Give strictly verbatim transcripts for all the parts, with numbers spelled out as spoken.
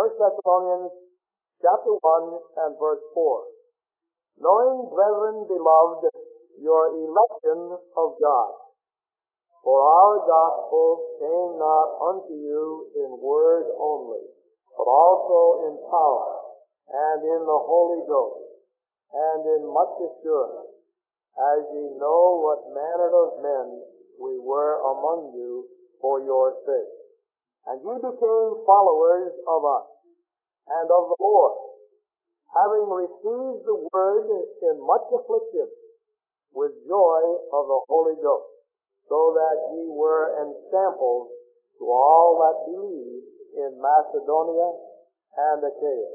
First Thessalonians chapter one and verse four. Knowing, brethren beloved, your election of God. For our gospel came not unto you in word only, but also in power, and in the Holy Ghost, and in much assurance, as ye know what manner of men we were among you for your sake. And ye became followers of us, and of the Lord, having received the word in much affliction, with joy of the Holy Ghost, so that ye were ensamples to all that believe in Macedonia and Achaia.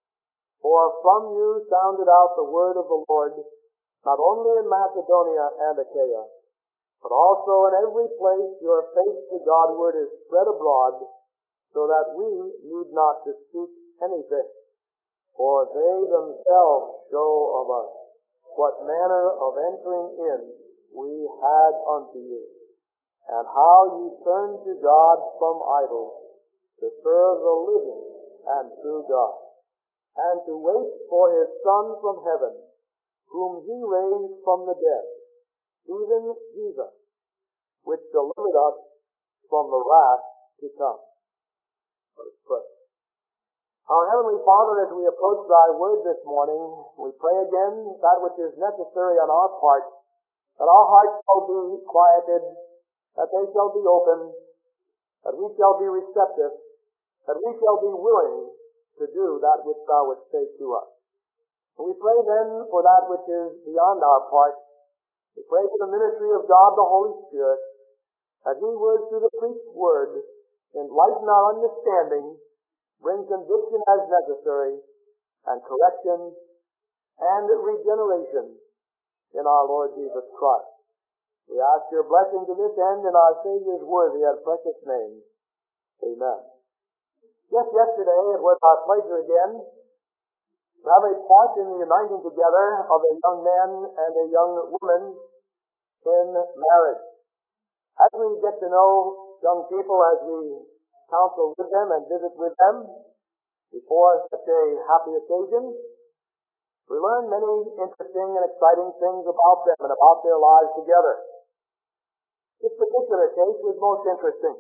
For from you sounded out the word of the Lord, not only in Macedonia and Achaia, but also in every place your faith to Godward is spread abroad, so that we need not to speak anything, for they themselves show of us what manner of entering in we had unto you, and how ye turned to God from idols, to serve the living and true God, and to wait for his Son from heaven, whom he raised from the dead, even Jesus, which delivered us from the wrath to come. Let us pray. Our Heavenly Father, as we approach thy word this morning, we pray again that which is necessary on our part, that our hearts shall be quieted, that they shall be open, that we shall be receptive, that we shall be willing to do that which thou wouldst say to us. And we pray then for that which is beyond our part. We pray for the ministry of God the Holy Spirit, that he would, through the preached word, enlighten our understanding, bring conviction as necessary, and correction and regeneration in our Lord Jesus Christ. We ask your blessing to this end in our Savior's worthy and precious name. Amen. Just yesterday it was our pleasure again to have a part in the uniting together of a young man and a young woman in marriage. As we get to know young people, as we counsel with them and visit with them before such a happy occasion, we learn many interesting and exciting things about them and about their lives together. This particular case was most interesting.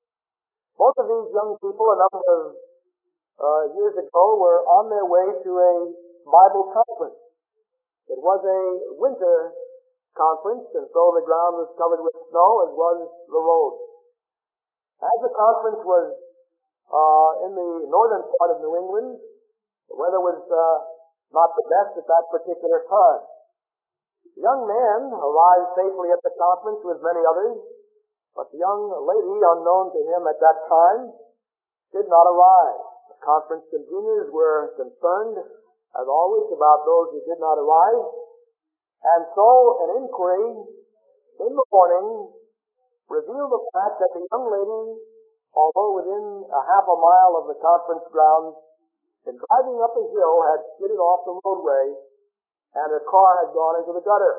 Both of these young people, a number of uh, years ago, were on their way to a Bible conference. It was a winter conference, and so the ground was covered with snow, as was the road. As the conference was uh, in the northern part of New England, the weather was uh, not the best at that particular time. The young man arrived safely at the conference with many others, but the young lady, unknown to him at that time, did not arrive. The conference conveners were concerned, as always, about those who did not arrive, and so an inquiry in the morning revealed the fact that the young lady, although within a half a mile of the conference grounds, in driving up a hill had skidded off the roadway, and her car had gone into the gutter.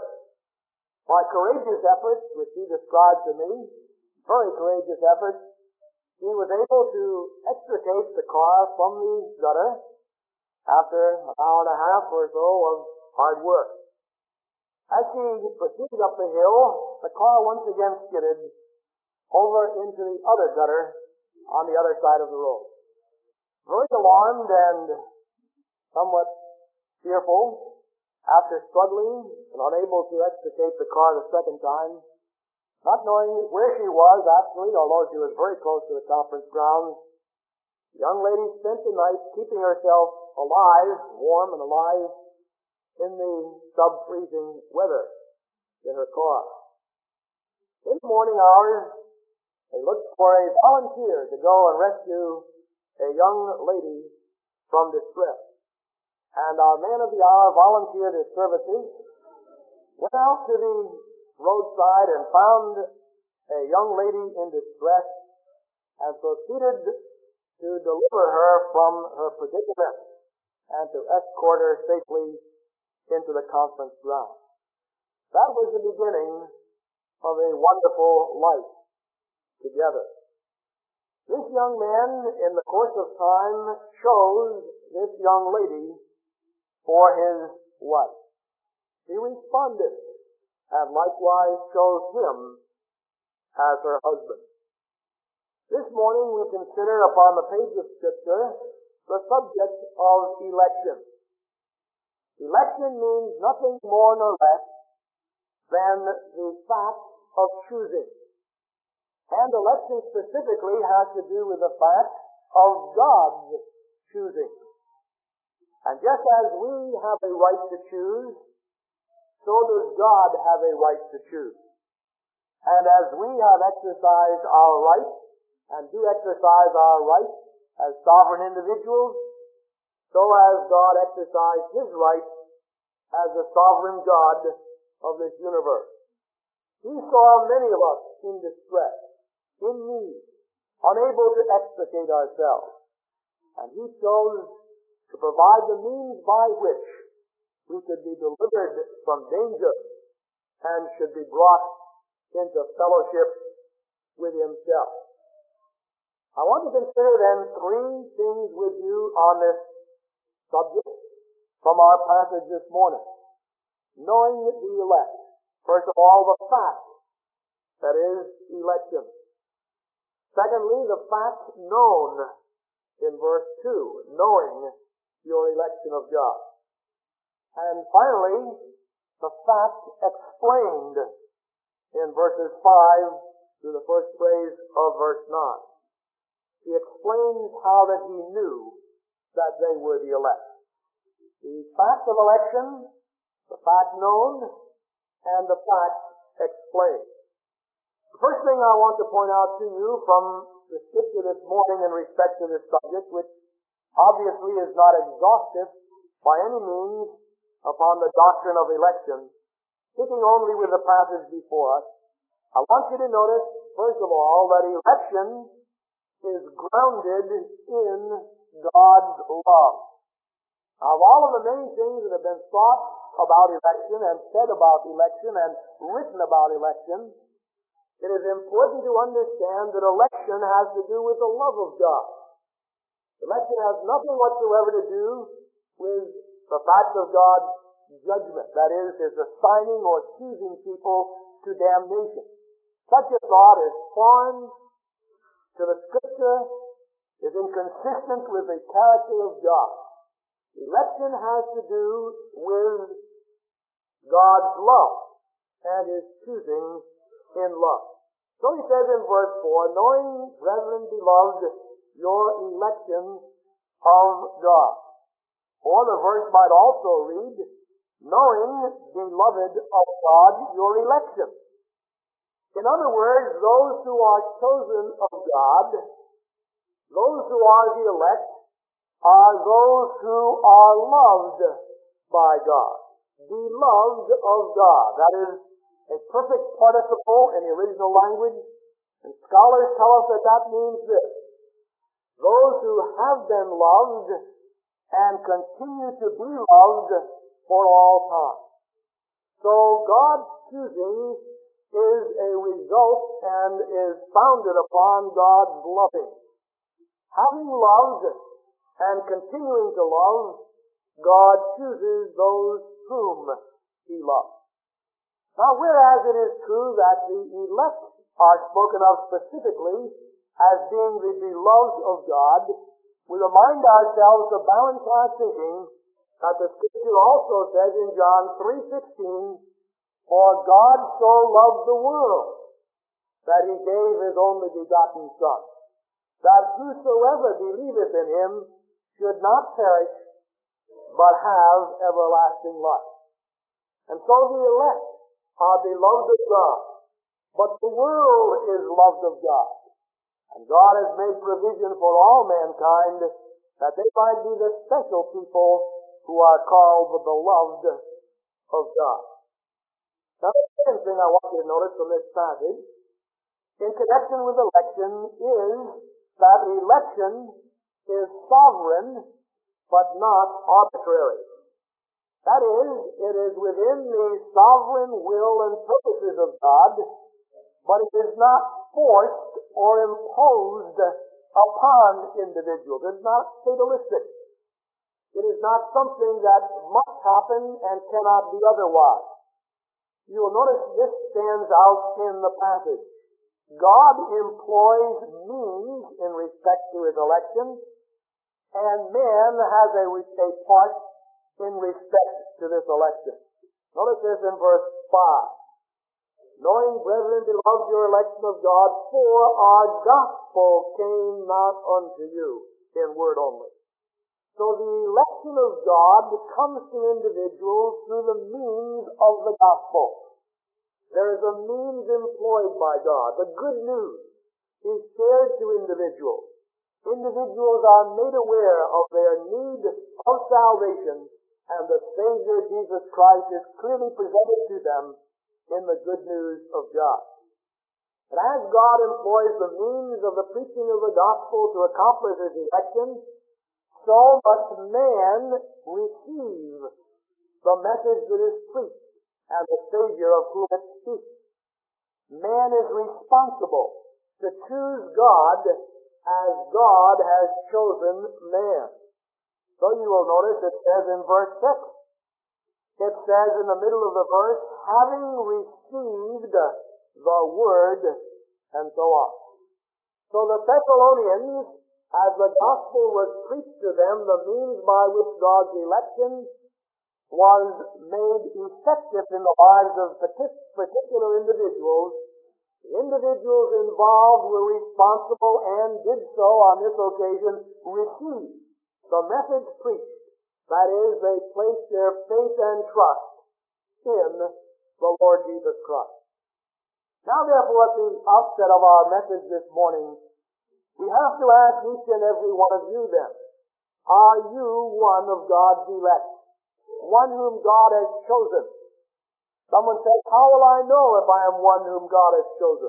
By courageous efforts, which she described to me, very courageous efforts, she was able to extricate the car from the gutter after an hour and a half or so of hard work. As she proceeded up the hill, the car once again skidded over into the other gutter on the other side of the road. Very alarmed and somewhat fearful, after struggling and unable to extricate the car the second time, not knowing where she was actually, although she was very close to the conference grounds, the young lady spent the night keeping herself alive, warm and alive, in the sub-freezing weather in her car. In the morning hours, they looked for a volunteer to go and rescue a young lady from distress. And our man of the hour volunteered his services, went out to the roadside and found a young lady in distress, and proceeded to deliver her from her predicament and to escort her safely into the conference ground. That was the beginning of a wonderful life together. This young man, in the course of time, chose this young lady for his wife. She responded, and likewise chose him as her husband. This morning we consider upon the page of Scripture the subject of election. Election means nothing more nor less than the fact of choosing. And election specifically has to do with the fact of God's choosing. And just as we have a right to choose, so does God have a right to choose. And as we have exercised our right, and do exercise our right as sovereign individuals, so has God exercised His right as the sovereign God of this universe. He saw many of us in distress, in need, unable to extricate ourselves. And He chose to provide the means by which we could be delivered from danger and should be brought into fellowship with Himself. I want to consider then three things with you on this subject from our passage this morning. Knowing the elect. First of all, the fact, that is, election. Secondly, the fact known in verse two, knowing your election of God. And finally, the fact explained in verses five to the first phrase of verse nine. He explains how that he knew that they were the elect. The fact of election, the fact known, and the fact explained. The first thing I want to point out to you from the Scripture this morning in respect to this subject, which obviously is not exhaustive by any means upon the doctrine of election, sticking only with the passage before us, I want you to notice, first of all, that election is grounded in God's love. Now, of all of the many things that have been thought about election and said about election and written about election, it is important to understand that election has to do with the love of God. Election has nothing whatsoever to do with the fact of God's judgment, that is, His assigning or choosing people to damnation. Such a thought is foreign to the Scripture, is inconsistent with the character of God. Election has to do with God's love and His choosing in love. So he says in verse four, knowing, brethren beloved, your election of God. Or the verse might also read, knowing, beloved of God, your election. In other words, those who are chosen of God, those who are the elect, are those who are loved by God. Beloved of God. That is a perfect participle in the original language, and scholars tell us that that means this: those who have been loved and continue to be loved for all time. So God's choosing is a result and is founded upon God's loving. Having loved and continuing to love, God chooses those whom He loves. Now, whereas it is true that the elect are spoken of specifically as being the beloved of God, we remind ourselves to balance our thinking that the Scripture also says in John three sixteen, for God so loved the world that He gave His only begotten Son, that whosoever believeth in Him should not perish, but have everlasting life. And so the elect are beloved of God, but the world is loved of God. And God has made provision for all mankind that they might be the special people who are called the beloved of God. Now, the second thing I want you to notice from this passage, in connection with election, is that election is sovereign, but not arbitrary. That is, it is within the sovereign will and purposes of God, but it is not forced or imposed upon individuals. It's not fatalistic. It is not something that must happen and cannot be otherwise. You will notice this stands out in the passage. God employs means in respect to his election, and man has a, a part in respect to this election. Notice this in verse five. Knowing, brethren, beloved, your election of God, for our gospel came not unto you in word only. So the election of God comes to individuals through the means of the gospel. There is a means employed by God. The good news is shared to individuals. Individuals are made aware of their need of salvation, and the Savior Jesus Christ is clearly presented to them in the good news of God. And as God employs the means of the preaching of the gospel to accomplish his election, so must man receive the message that is preached and the Savior of whom it speaks. Man is responsible to choose God as God has chosen man. So you will notice it says in verse six, it says in the middle of the verse, having received the word, and so on. So the Thessalonians, as the gospel was preached to them, the means by which God's election was made effective in the lives of particular individuals, the individuals involved were responsible and did so on this occasion receive the message preached. That is, they placed their faith and trust in the Lord Jesus Christ. Now, therefore, at the outset of our message this morning, we have to ask each and every one of you then, are you one of God's elect? One whom God has chosen? Someone says, how will I know if I am one whom God has chosen?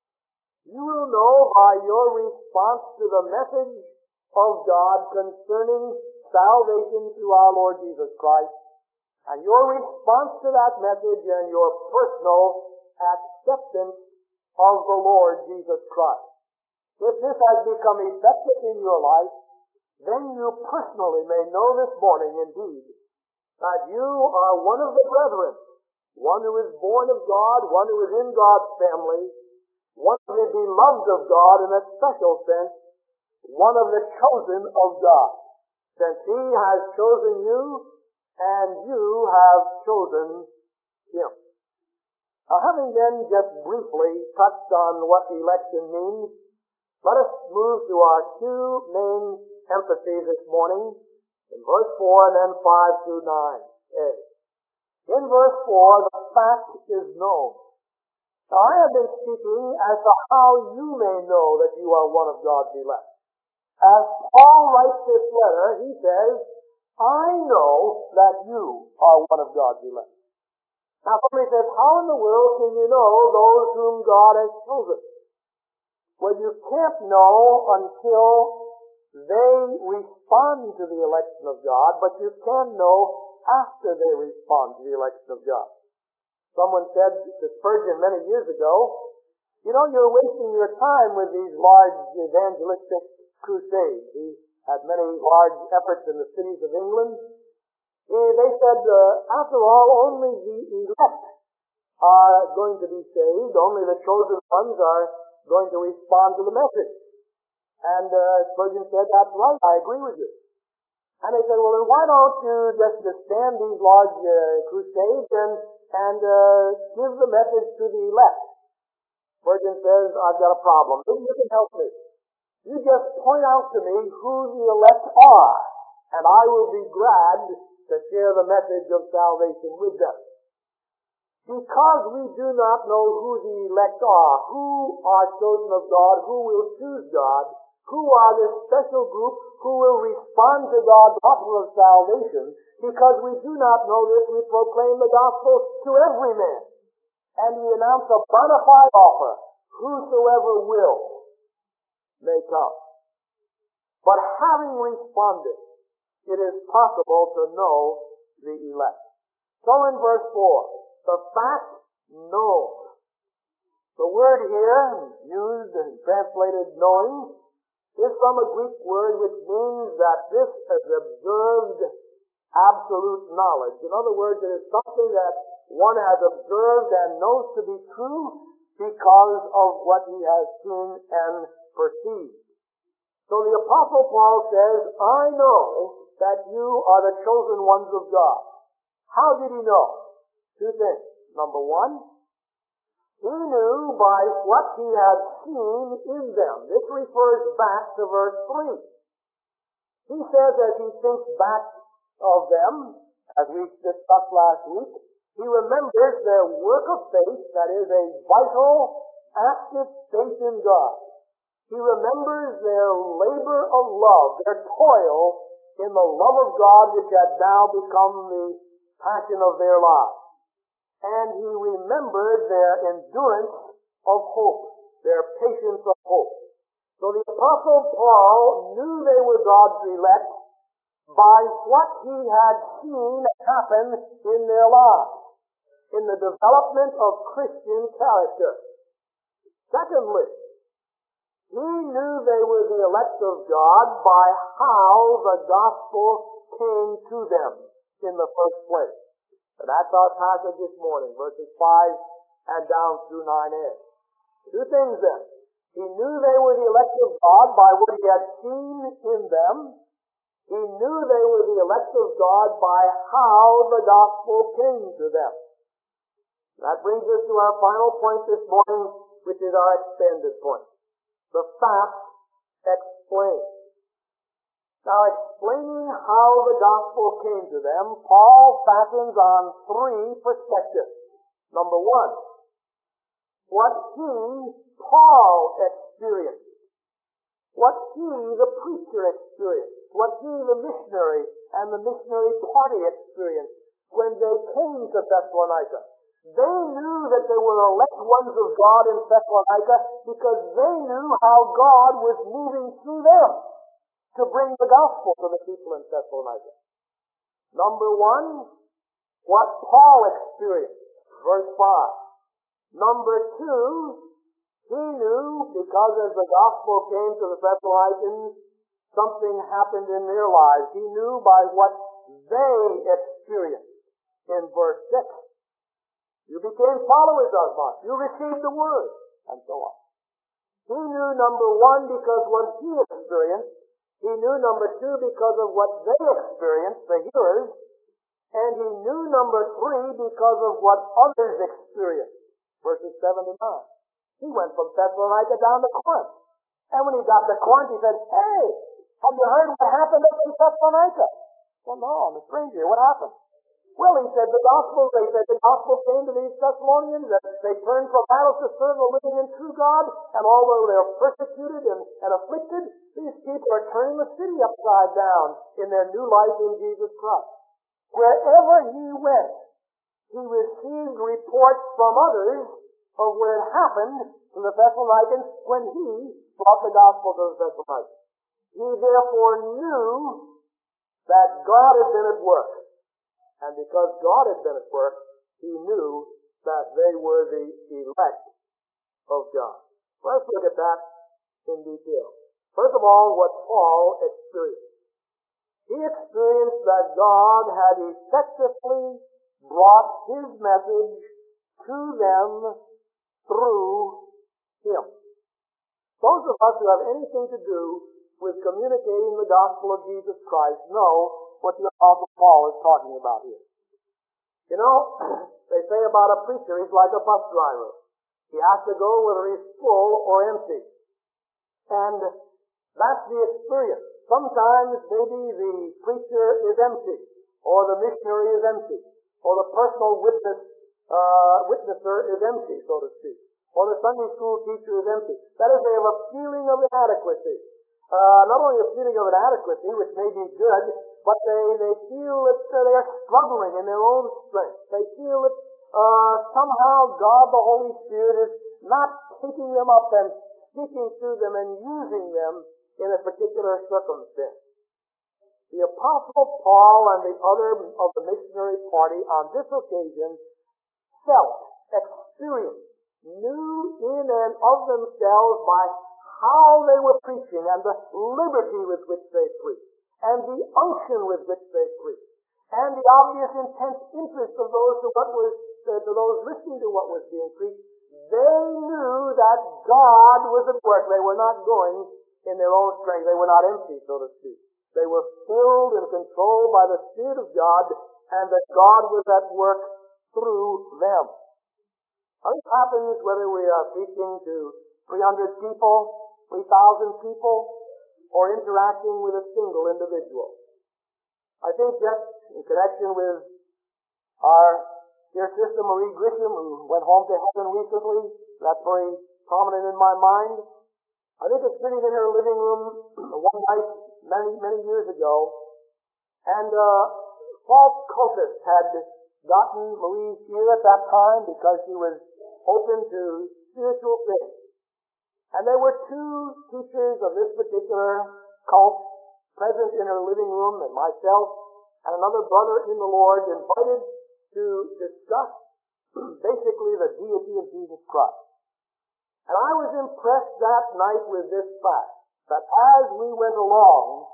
You will know by your response to the message of God concerning salvation through our Lord Jesus Christ, and your response to that message and your personal acceptance of the Lord Jesus Christ. If this has become effective in your life, then you personally may know this morning indeed that you are one of the brethren, one who is born of God, one who is in God's family, one who is beloved of God in a special sense, one of the chosen of God, since he has chosen you and you have chosen him. Now, having then just briefly touched on what election means, let us move to our two main emphases this morning in verse four and then five through nine. A. In verse four, the fact is known. Now, I have been speaking as to how you may know that you are one of God's elect. As Paul writes this letter, he says, I know that you are one of God's elect. Now, somebody says, how in the world can you know those whom God has chosen? Well, you can't know until they respond to the election of God, but you can know after they respond to the election of God. Someone said to Spurgeon many years ago, you know, you're wasting your time with these large evangelistic crusades. He had many large efforts in the cities of England. They said, uh, after all, only the elect are going to be saved. Only the chosen ones are going to respond to the message. And uh, Spurgeon said, that's right, I agree with you. And they said, well, then why don't you just stand these large uh, crusades and, and uh, give the message to the elect? Spurgeon says, I've got a problem. Maybe you can help me. You just point out to me who the elect are, and I will be glad to share the message of salvation with them. Because we do not know who the elect are, who are chosen of God, who will choose God, who are this special group who will respond to God's offer of salvation, because we do not know this, we proclaim the gospel to every man. And we announce a bona fide offer, whosoever will may come. But having responded, it is possible to know the elect. So in verse four, the fact known. The word here, used and translated knowing, is from a Greek word which means that this is observed absolute knowledge. In other words, it is something that one has observed and knows to be true because of what he has seen and perceived. So the Apostle Paul says, I know that you are the chosen ones of God. How did he know? Two things. Number one, he knew by what he had seen in them. This refers back to verse three. He says as he thinks back of them, as we discussed last week, he remembers their work of faith, that is a vital, active faith in God. He remembers their labor of love, their toil in the love of God which had now become the passion of their lives. And he remembered their endurance of hope, their patience of hope. So the Apostle Paul knew they were God's elect by what he had seen happen in their lives, in the development of Christian character. Secondly, he knew they were the elect of God by how the gospel came to them in the first place. And that's our passage this morning, verses five and down through nine a. Two things then. He knew they were the elect of God by what he had seen in them. He knew they were the elect of God by how the gospel came to them. That brings us to our final point this morning, which is our extended point. The fact explained. Now, explaining how the gospel came to them, Paul fastens on three perspectives. Number one, what he, Paul, experienced. What he, the preacher, experienced. What he, the missionary, and the missionary party experienced when they came to Thessalonica. They knew that they were elect ones of God in Thessalonica because they knew how God was moving through them to bring the gospel to the people in Thessalonica. Number one, what Paul experienced, verse five. Number two, he knew because as the gospel came to the Thessalonians, something happened in their lives. He knew by what they experienced in verse six. You became followers of us. You received the word, and so on. He knew, number one, because what he experienced. He knew, number two, because of what they experienced, the hearers. And he knew, number three, because of what others experienced. Verses seven to nine. He went from Thessalonica down to Corinth. And when he got to Corinth, he said, hey, have you heard what happened up in Thessalonica? Well, no, I'm a stranger. What happened? Well, he said, the gospel, they said, the gospel came to these Thessalonians, that they turned from idols to serve the living and true God, and although they're persecuted and, and afflicted, these people are turning the city upside down in their new life in Jesus Christ. Wherever he went, he received reports from others of what had happened to the Thessalonians when he brought the gospel to the Thessalonians. He therefore knew that God had been at work. And because God had been at work, he knew that they were the elect of God. Let's look at that in detail. First of all, what Paul experienced. He experienced that God had effectively brought his message to them through him. Those of us who have anything to do with communicating the gospel of Jesus Christ know what the Apostle Paul is talking about here. You know, they say about a preacher, he's like a bus driver. He has to go whether he's full or empty. And that's the experience. Sometimes maybe the preacher is empty, or the missionary is empty, or the personal witness, uh, witnesser is empty, so to speak, or the Sunday school teacher is empty. That is, they have a feeling of inadequacy. Uh, not only a feeling of inadequacy, which may be good, but they, they feel that uh, they are struggling in their own strength. They feel that uh, somehow God the Holy Spirit is not picking them up and speaking through them and using them in a particular circumstance. The Apostle Paul and the other of the missionary party on this occasion felt, experienced, knew in and of themselves by how they were preaching and the liberty with which they preached and the unction with which they preached and the obvious intense interest of those to what was uh, to those listening to what was being preached, they knew that God was at work. They were not going in their own strength. They were not empty, so to speak. They were filled and controlled by the Spirit of God, and that God was at work through them. Now, this happens whether we are preaching to three hundred people, three thousand people, or interacting with a single individual. I think just in connection with our dear sister Marie Grisham, who went home to heaven recently, that's very prominent in my mind. I think it's sitting in her living room one night many, many years ago, and uh, false cultists had gotten Marie's ear at that time because she was open to spiritual things. And there were two teachers of this particular cult present in her living room, and myself and another brother in the Lord invited to discuss basically the deity of Jesus Christ. And I was impressed that night with this fact, that as we went along,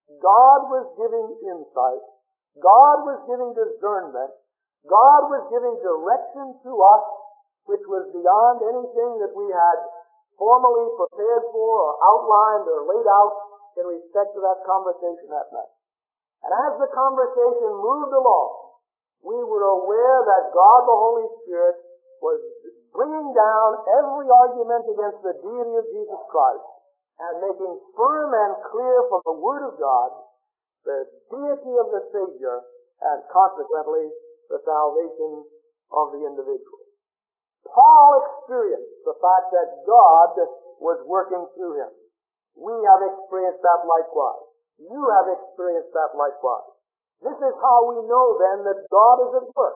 God was giving insight, God was giving discernment, God was giving direction to us, which was beyond anything that we had formally prepared for or outlined or laid out in respect to that conversation that night. And as the conversation moved along, we were aware that God the Holy Spirit was bringing down every argument against the deity of Jesus Christ and making firm and clear from the Word of God the deity of the Savior and consequently the salvation of the individual. Paul experienced the fact that God was working through him. We have experienced that likewise. You have experienced that likewise. This is how we know then that God is at work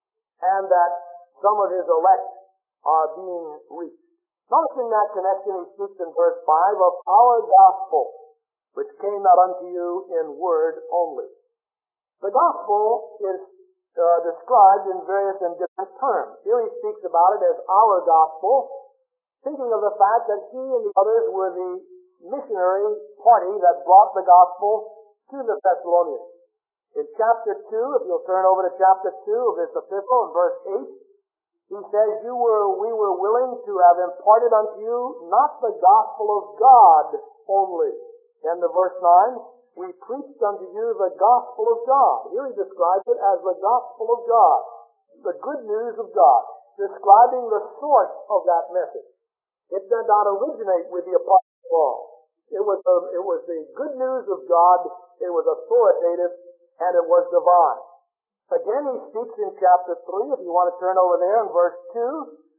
and that some of his elect are being reached. Notice in that connection he speaks in verse five of our gospel, which came not unto you in word only. The gospel is uh, described in various and different terms. Here he speaks about it as our gospel, thinking of the fact that he and the others were the missionary party that brought the gospel to the Thessalonians. In chapter two, if you'll turn over to chapter two of this epistle, in verse eight, he says, "You were, we were willing to have imparted unto you not the gospel of God only." And the verse nine, "We preached unto you the gospel of God." Here he describes it as the gospel of God, the good news of God, describing the source of that message. It did not originate with the Apostle Paul. It was, a, it was the good news of God, it was authoritative, and it was divine. Again, he speaks in chapter three, if you want to turn over there in verse two,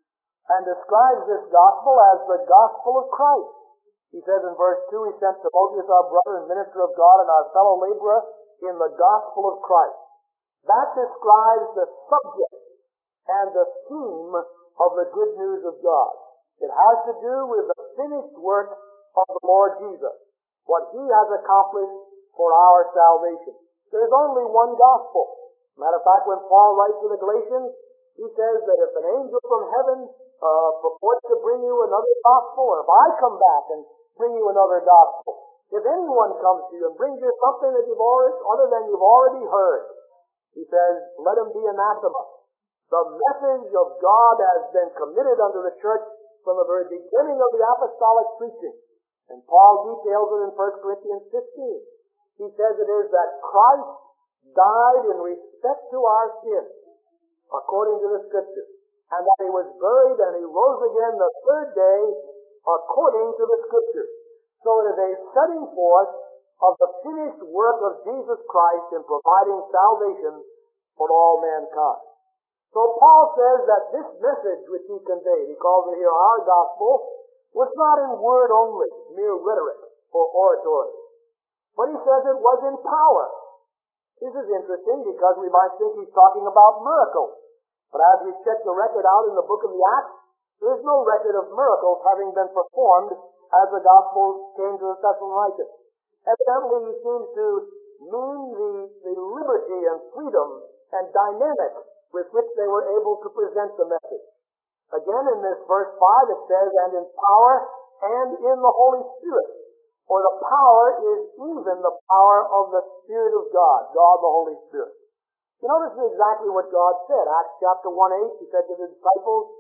and describes this gospel as the gospel of Christ. He says in verse two, "He sent Timotheus, our brother and minister of God, and our fellow laborer in the gospel of Christ." That describes the subject and the theme of the good news of God. It has to do with the finished work of the Lord Jesus, what he has accomplished for our salvation. There's only one gospel. Matter of fact, when Paul writes to the Galatians, he says that if an angel from heaven uh, purports to bring you another gospel, or if I come back and bring you another gospel, if anyone comes to you and brings you something that you've already, other than you've already heard, he says, let him be anathema. The message of God has been committed unto the church from the very beginning of the apostolic preaching. And Paul details it in First Corinthians fifteen. He says it is that Christ died in respect to our sins, according to the Scriptures, and that he was buried and he rose again the third day, according to the Scriptures. So it is a setting forth of the finished work of Jesus Christ in providing salvation for all mankind. So Paul says that this message which he conveyed, he calls it here our gospel, was not in word only, mere rhetoric or oratory. But he says it was in power. This is interesting because we might think he's talking about miracles. But as we check the record out in the book of the Acts, there is no record of miracles having been performed as the gospel came to the Thessalonians. Evidently, he seems to mean the, the liberty and freedom and dynamic with which they were able to present the message. Again, in this verse five, it says, "And in power, and in the Holy Spirit. For the power is even the power of the Spirit of God, God the Holy Spirit. You know, this is exactly what God said. Acts chapter one eight, He said to the disciples,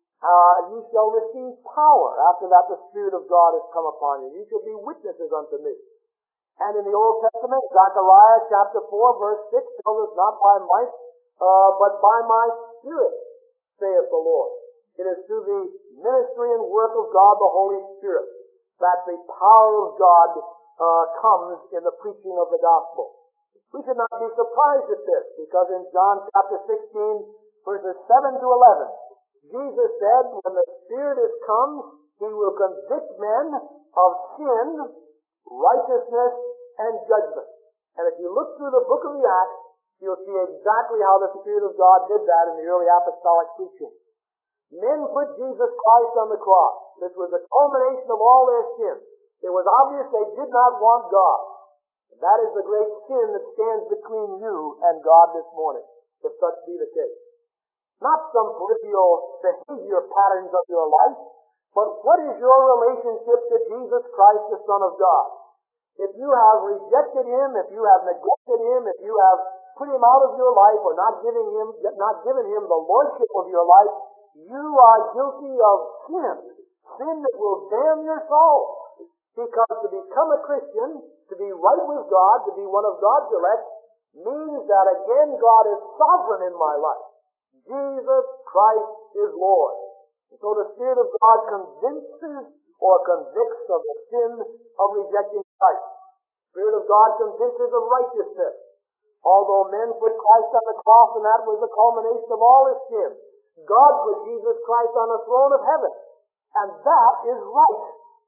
uh, you shall receive power. After that, the Spirit of God has come upon you. You shall be witnesses unto me. And in the Old Testament, Zechariah chapter four, verse six tells us, not by might, uh, but by my Spirit, saith the Lord. It is through the ministry and work of God, the Holy Spirit, that the power of God uh, comes in the preaching of the gospel. We should not be surprised at this, because in John chapter sixteen, verses seven to eleven, Jesus said, when the Spirit is come, He will convict men of sin, righteousness, and judgment. And if you look through the book of the Acts, you'll see exactly how the Spirit of God did that in the early apostolic preaching. Men put Jesus Christ on the cross. This was the culmination of all their sins. It was obvious they did not want God. And that is the great sin that stands between you and God this morning, if such be the case. Not some peripheral behavior patterns of your life, but what is your relationship to Jesus Christ, the Son of God? If you have rejected Him, if you have neglected Him, if you have put Him out of your life or not giving Him, not given Him the lordship of your life, you are guilty of sin. Sin that will damn your soul. Because to become a Christian, to be right with God, to be one of God's elect, means that again God is sovereign in my life. Jesus Christ is Lord. And so the Spirit of God convinces or convicts of the sin of rejecting Christ. The Spirit of God convinces of righteousness. Although men put Christ on the cross and that was the culmination of all His sin, God put Jesus Christ on the throne of heaven. And that is right.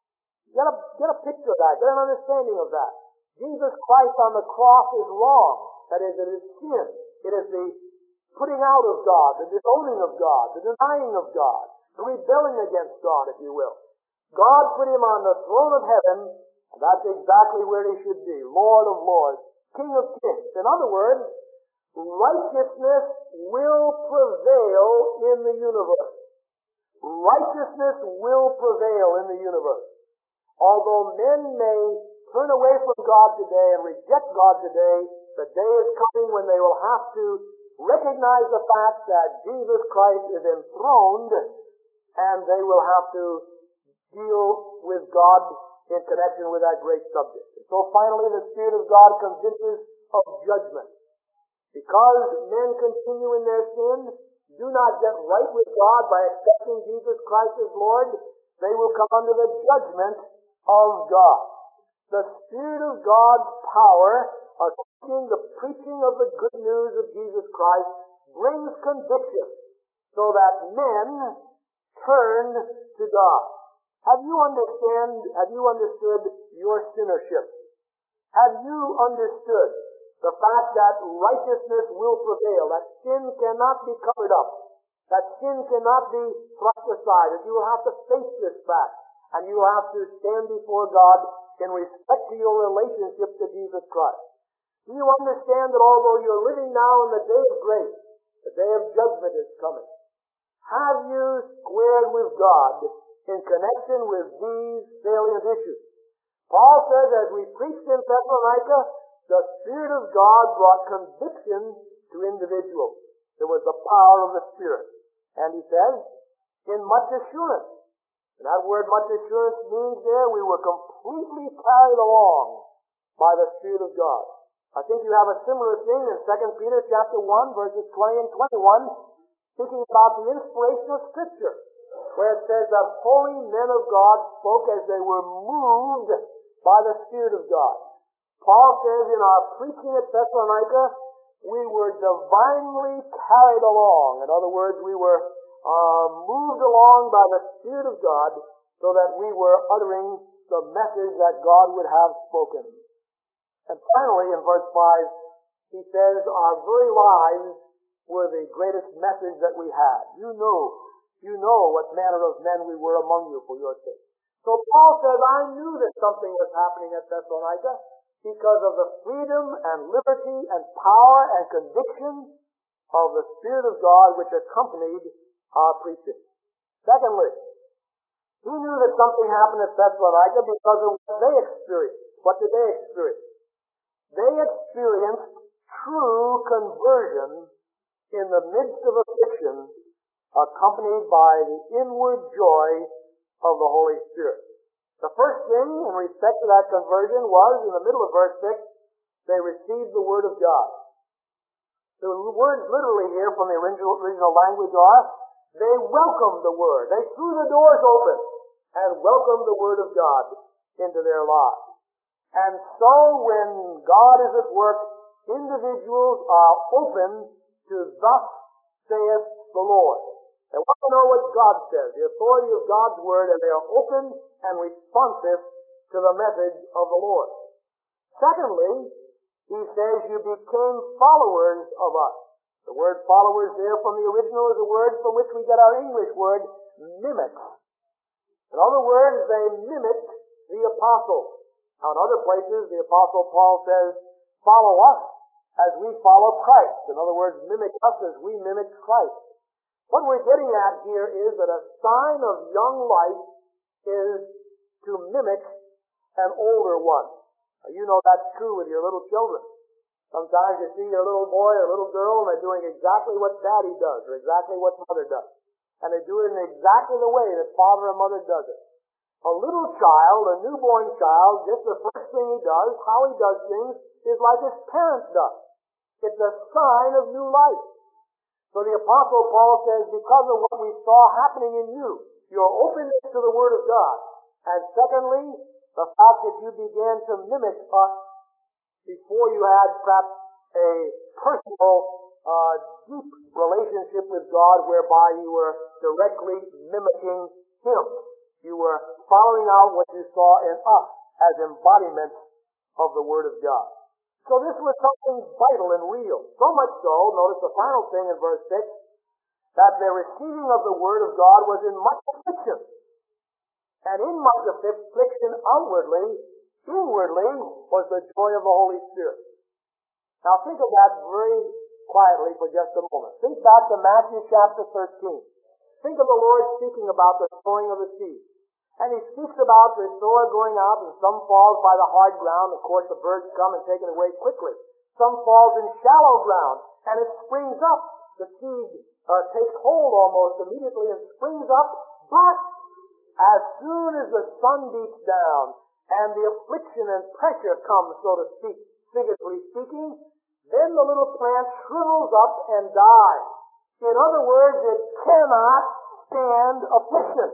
Get a, get a picture of that. Get an understanding of that. Jesus Christ on the cross is wrong. That is, it is sin. It is the putting out of God, the disowning of God, the denying of God, the rebelling against God, if you will. God put Him on the throne of heaven, and that's exactly where He should be. Lord of lords, King of kings. In other words, righteousness will prevail in the universe. Righteousness will prevail in the universe. Although men may turn away from God today and reject God today, the day is coming when they will have to recognize the fact that Jesus Christ is enthroned, and they will have to deal with God in connection with that great subject. And so finally, the Spirit of God convinces of judgment. Because men continue in their sin, do not get right with God by accepting Jesus Christ as Lord, they will come under the judgment of God. The Spirit of God's power, accompanying the preaching of the good news of Jesus Christ, brings conviction so that men turn to God. Have you understand, have you understood your sinnership? Have you understood the fact that righteousness will prevail, that sin cannot be covered up, that sin cannot be thrust aside, that you will have to face this fact, and you will have to stand before God in respect to your relationship to Jesus Christ? Do you understand that although you're living now in the day of grace, the day of judgment is coming? Have you squared with God in connection with these salient issues? Paul says, as we preached in Thessalonica, the Spirit of God brought conviction to individuals. There was the power of the Spirit. And he says, in much assurance. And that word much assurance means there we were completely carried along by the Spirit of God. I think you have a similar thing in Second Peter chapter one, verses twenty and twenty-one, speaking about the inspiration of Scripture, where it says that holy men of God spoke as they were moved by the Spirit of God. Paul says in our preaching at Thessalonica, we were divinely carried along. In other words, we were uh, moved along by the Spirit of God so that we were uttering the message that God would have spoken. And finally, in verse five, he says, our very lives were the greatest message that we had. You know, you know what manner of men we were among you for your sake. So Paul says, I knew that something was happening at Thessalonica because of the freedom and liberty and power and conviction of the Spirit of God which accompanied our preaching. Secondly, He knew that something happened at Thessalonica because of what they experienced. What did they experience? They experienced true conversion in the midst of affliction, accompanied by the inward joy of the Holy Spirit. The first thing in respect to that conversion was, in the middle of verse six, they received the Word of God. The words literally here from the original, original language are, they welcomed the Word. They threw the doors open and welcomed the Word of God into their lives. And so when God is at work, individuals are open to thus saith the Lord. They want to know what God says, the authority of God's Word, and they are open and responsive to the message of the Lord. Secondly, he says, you became followers of us. The word followers there from the original is a word from which we get our English word, mimic. In other words, they mimicked the apostle. Now in other places, the apostle Paul says, follow us as we follow Christ. In other words, mimic us as we mimic Christ. What we're getting at here is that a sign of young life is to mimic an older one. Now, you know that's true with your little children. Sometimes you see your little boy or little girl and they're doing exactly what daddy does or exactly what mother does. And they do it in exactly the way that father and mother does it. A little child, a newborn child, just the first thing he does, how he does things, is like his parents does. It's a sign of new life. So the Apostle Paul says, because of what we saw happening in you, your openness to the Word of God, and secondly, the fact that you began to mimic us before you had perhaps a personal, uh, deep relationship with God whereby you were directly mimicking Him. You were following out what you saw in us as embodiments of the Word of God. So this was something vital and real. So much so, notice the final thing in verse six, that their receiving of the Word of God was in much affliction. And in much affliction outwardly, inwardly was the joy of the Holy Spirit. Now think of that very quietly for just a moment. Think back to Matthew chapter thirteen. Think of the Lord speaking about the sowing of the seed. And He speaks about the sower going out, and some falls by the hard ground. Of course, the birds come and take it away quickly. Some falls in shallow ground, and it springs up. The seed uh, takes hold almost immediately and springs up. But as soon as the sun beats down, and the affliction and pressure comes, so to speak, figuratively speaking, then the little plant shrivels up and dies. In other words, it cannot stand affliction.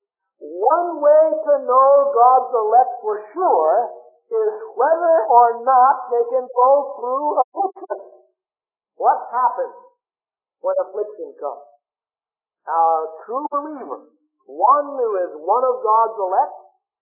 One way to know God's elect for sure is whether or not they can go through affliction. What happens when affliction comes? Now, a true believer, one who is one of God's elect,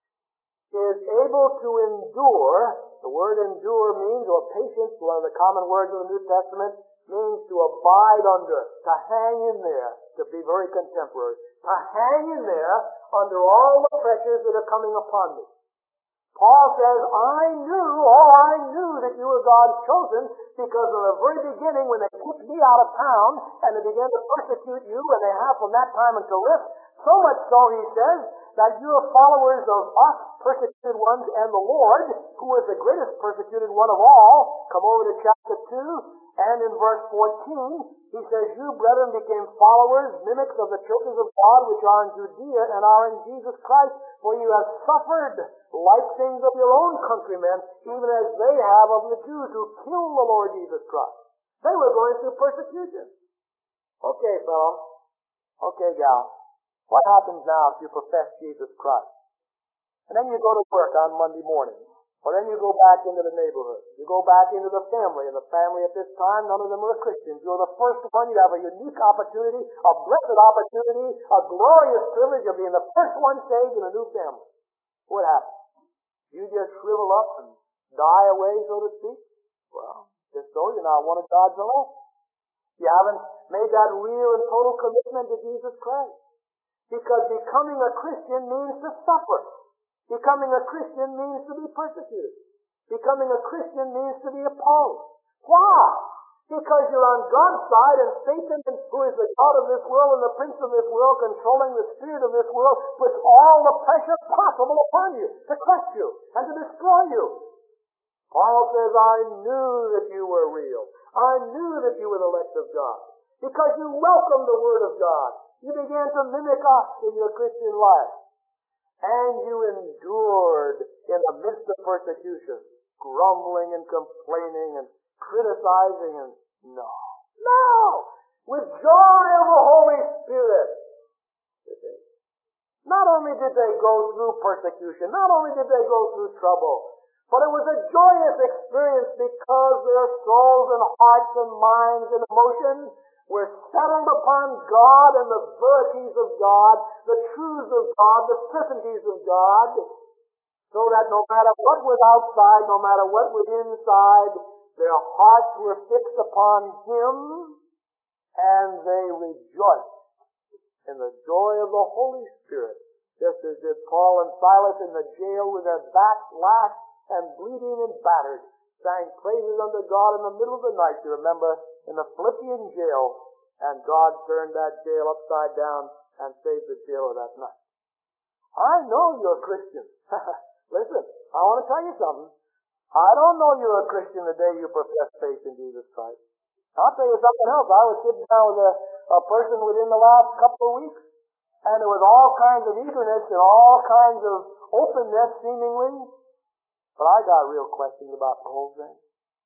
is able to endure. The word endure means, or patience, one of the common words of the New Testament, means to abide under, to hang in there, to be very contemporary, to hang in there under all the pressures that are coming upon me. Paul says, I knew, oh, I knew that you were God's chosen, because from the very beginning, when they kicked me out of town, and they began to persecute you, and they have from that time until this, so much so, he says, that you're followers of us, persecuted ones, and the Lord, who is the greatest persecuted one of all. Come over to chapter two, and in verse fourteen, he says, you, brethren, became followers, mimics of the churches of God, which are in Judea and are in Jesus Christ, for you have suffered like things of your own countrymen, even as they have of the Jews who killed the Lord Jesus Christ. They were going through persecution. Okay, fellow. Okay, gal. What happens now if you profess Jesus Christ? And then you go to work on Monday morning. Or then you go back into the neighborhood. You go back into the family. And the family at this time, none of them are Christians. You're the first one. You have a unique opportunity, a blessed opportunity, a glorious privilege of being the first one saved in a new family. What happens? You just shrivel up and die away, so to speak? Well, just so you're not one of God's elect. You haven't made that real and total commitment to Jesus Christ. Because becoming a Christian means to suffer. Becoming a Christian means to be persecuted. Becoming a Christian means to be opposed. Why? Because you're on God's side, and Satan, who is the god of this world and the prince of this world, controlling the spirit of this world, puts all the pressure possible upon you to crush you and to destroy you. Paul says, I knew that you were real. I knew that you were the elect of God. Because you welcomed the Word of God. You began to mimic us in your Christian life. And you endured in the midst of persecution, grumbling and complaining and criticizing and no. No! With joy of the Holy Spirit. Not only did they go through persecution, not only did they go through trouble, but it was a joyous experience because their souls and hearts and minds and emotions were settled upon God and the verities of God, the truths of God, the certainties of God, so that no matter what was outside, no matter what was inside, their hearts were fixed upon Him, and they rejoiced in the joy of the Holy Spirit, just as did Paul and Silas in the jail with their backs lashed and bleeding and battered, sang praises unto God in the middle of the night, you remember, in the Philippian jail, and God turned that jail upside down and saved the jailer that night. I know you're a Christian. Listen, I want to tell you something. I don't know you're a Christian the day you profess faith in Jesus Christ. I'll tell you something else. I was sitting down with a, a person within the last couple of weeks, and there was all kinds of eagerness and all kinds of openness, seemingly. But I got real questions about the whole thing.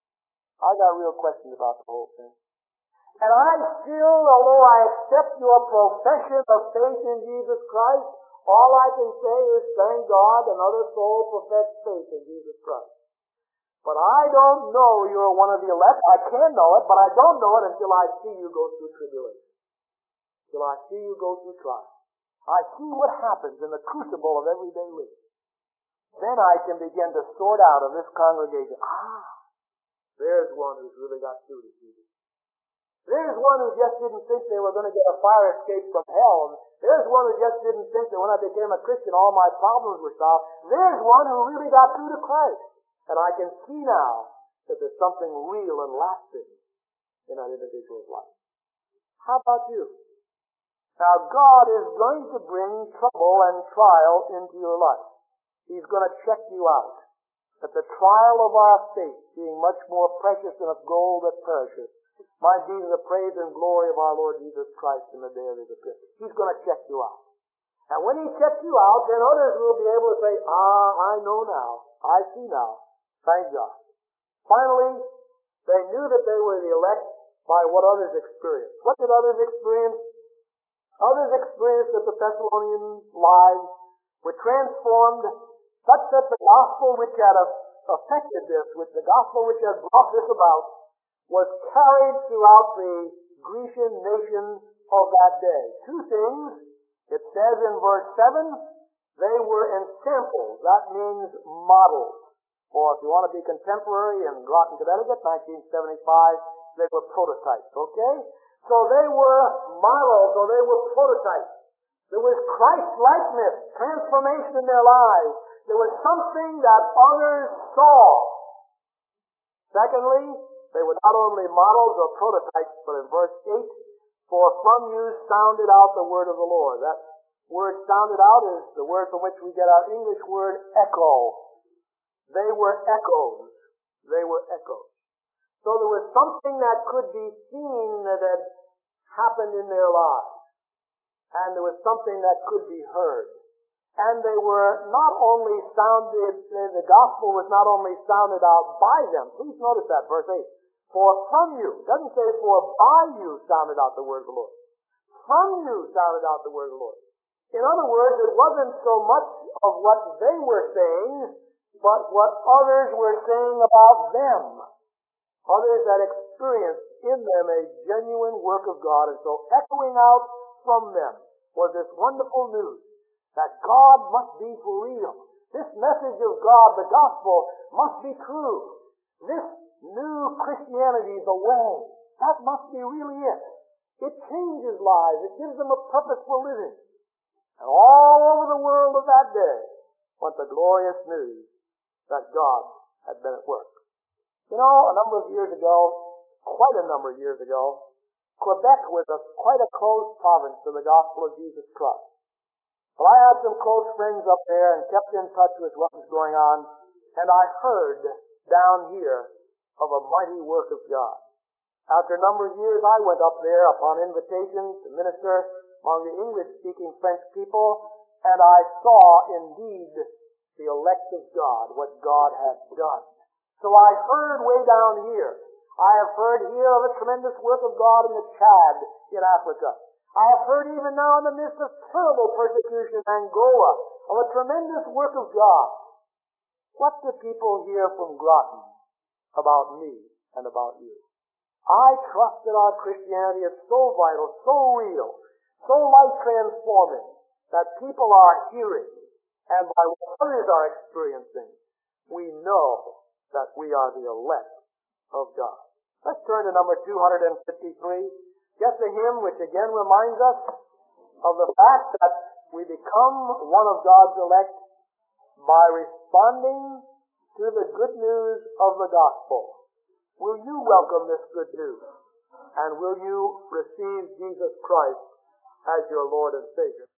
I got real questions about the whole thing. And I still, although I accept your profession of faith in Jesus Christ, all I can say is, thank God, another soul professed faith in Jesus Christ. But I don't know you're one of the elect. I can know it, but I don't know it until I see you go through tribulation. Until I see you go through trial. I see what happens in the crucible of everyday living. Then I can begin to sort out of this congregation. Ah, there's one who's really got through to Jesus. There's one who just didn't think they were going to get a fire escape from hell. And there's one who just didn't think that when I became a Christian, all my problems were solved. There's one who really got through to Christ. And I can see now that there's something real and lasting in that individual's life. How about you? Now, God is going to bring trouble and trial into your life. He's going to check you out. That the trial of our faith, being much more precious than of gold that perishes, might be to the praise and glory of our Lord Jesus Christ in the day of His appearance. He's going to check you out. And when He checks you out, then others will be able to say, ah, I know now. I see now. Thank God. Finally, they knew that they were the elect by what others experienced. What did others experience? Others experienced that the Thessalonian lives were transformed such that the gospel which had affected this, which the gospel which had brought this about, was carried throughout the Grecian nation of that day. Two things. It says in verse seven, they were ensamples. That means models. Or if you want to be contemporary in Groton, Connecticut, nineteen seventy-five, they were prototypes, okay? So they were models, or they were prototypes. There was Christ-likeness, transformation in their lives. There was something that others saw. Secondly, they were not only models or prototypes, but in verse eight, for from you sounded out the word of the Lord. That word sounded out is the word from which we get our English word echo. They were echoes. They were echoes. So there was something that could be seen that had happened in their lives. And there was something that could be heard. And they were not only sounded, the gospel was not only sounded out by them. Please notice that, verse eight. For from you, it doesn't say for by you sounded out the word of the Lord. From you sounded out the word of the Lord. In other words, it wasn't so much of what they were saying, but what others were saying about them. Others had experienced in them a genuine work of God, and so echoing out from them was this wonderful news that God must be for real. This message of God, the gospel, must be true. This new Christianity, the way, that must be really it. It changes lives. It gives them a purpose for living. And all over the world of that day went the glorious news that God had been at work. You know, a number of years ago, quite a number of years ago, Quebec was a, quite a closed province to the gospel of Jesus Christ. Well, I had some close friends up there and kept in touch with what was going on, and I heard down here of a mighty work of God. After a number of years, I went up there upon invitation to minister among the English-speaking French people, and I saw indeed the elect of God, what God had done. So I heard way down here. I have heard here of a tremendous work of God in the Chad in Africa. I have heard even now in the midst of terrible persecution in Angola of a tremendous work of God. What do people hear from Groton about me and about you? I trust that our Christianity is so vital, so real, so life-transforming, that people are hearing, and by what others are experiencing, we know that we are the elect of God. Let's turn to number two hundred fifty-three. Just a hymn which again reminds us of the fact that we become one of God's elect by responding to the good news of the gospel. Will you welcome this good news? And will you receive Jesus Christ as your Lord and Savior?